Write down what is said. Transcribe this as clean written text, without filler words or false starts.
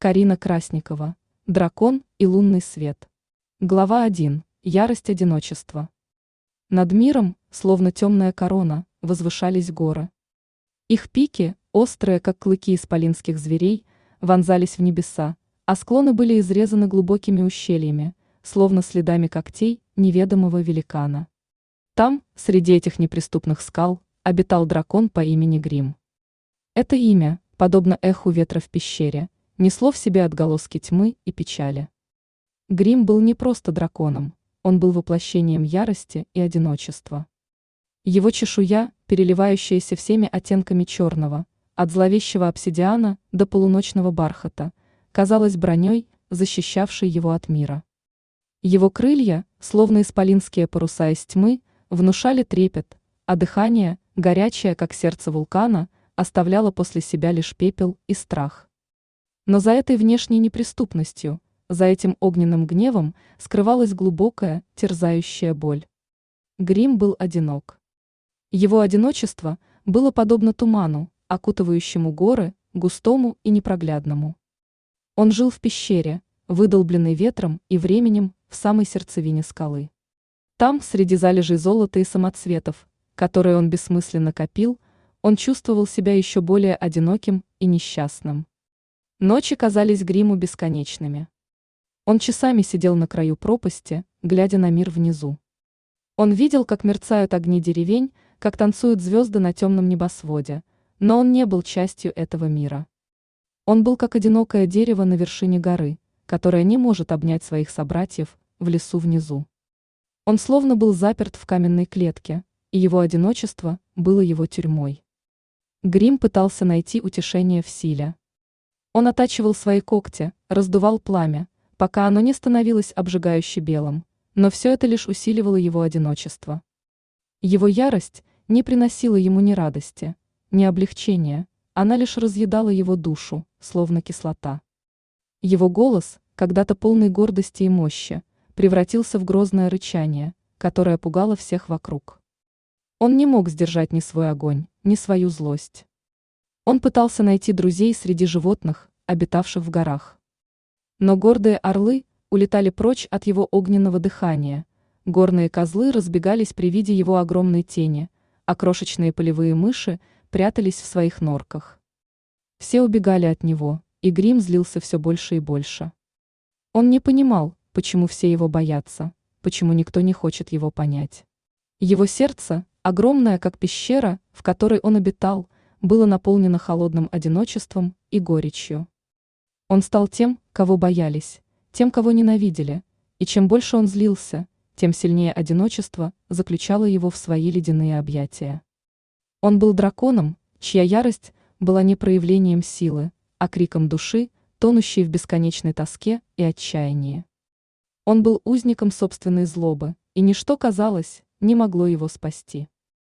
Карина Красникова. Дракон и лунный свет. Глава 1. Ярость одиночества. Над миром, словно темная корона, возвышались горы. Их пики, острые, как клыки исполинских зверей, вонзались в небеса, а склоны были изрезаны глубокими ущельями, словно следами когтей неведомого великана. Там, среди этих неприступных скал, обитал дракон по имени Грим. Это имя, подобно эху ветра в пещере, несло в себе отголоски тьмы и печали. Грим был не просто драконом, он был воплощением ярости и одиночества. Его чешуя, переливающаяся всеми оттенками черного, от зловещего обсидиана до полуночного бархата, казалась броней, защищавшей его от мира. Его крылья, словно исполинские паруса из тьмы, внушали трепет, а дыхание, горячее, как сердце вулкана, оставляло после себя лишь пепел и страх. Но за этой внешней неприступностью, за этим огненным гневом скрывалась глубокая, терзающая боль. Грим был одинок. Его одиночество было подобно туману, окутывающему горы, густому и непроглядному. Он жил в пещере, выдолбленной ветром и временем в самой сердцевине скалы. Там, среди залежей золота и самоцветов, которые он бессмысленно копил, он чувствовал себя еще более одиноким и несчастным. Ночи казались Гриму бесконечными. Он часами сидел на краю пропасти, глядя на мир внизу. Он видел, как мерцают огни деревень, как танцуют звезды на темном небосводе, но он не был частью этого мира. Он был как одинокое дерево на вершине горы, которое не может обнять своих собратьев в лесу внизу. Он словно был заперт в каменной клетке, и его одиночество было его тюрьмой. Грим пытался найти утешение в силе. Он оттачивал свои когти, раздувал пламя, пока оно не становилось обжигающе белым, но все это лишь усиливало его одиночество. Его ярость не приносила ему ни радости, ни облегчения, она лишь разъедала его душу, словно кислота. Его голос, когда-то полный гордости и мощи, превратился в грозное рычание, которое пугало всех вокруг. Он не мог сдержать ни свой огонь, ни свою злость. Он пытался найти друзей среди животных, обитавших в горах. Но гордые орлы улетали прочь от его огненного дыхания, горные козлы разбегались при виде его огромной тени, а крошечные полевые мыши прятались в своих норках. Все убегали от него, и Грим злился все больше и больше. Он не понимал, почему все его боятся, почему никто не хочет его понять. Его сердце, огромное как пещера, в которой он обитал, было наполнено холодным одиночеством и горечью. Он стал тем, кого боялись, тем, кого ненавидели, и чем больше он злился, тем сильнее одиночество заключало его в свои ледяные объятия. Он был драконом, чья ярость была не проявлением силы, а криком души, тонущей в бесконечной тоске и отчаянии. Он был узником собственной злобы, и ничто, казалось, не могло его спасти.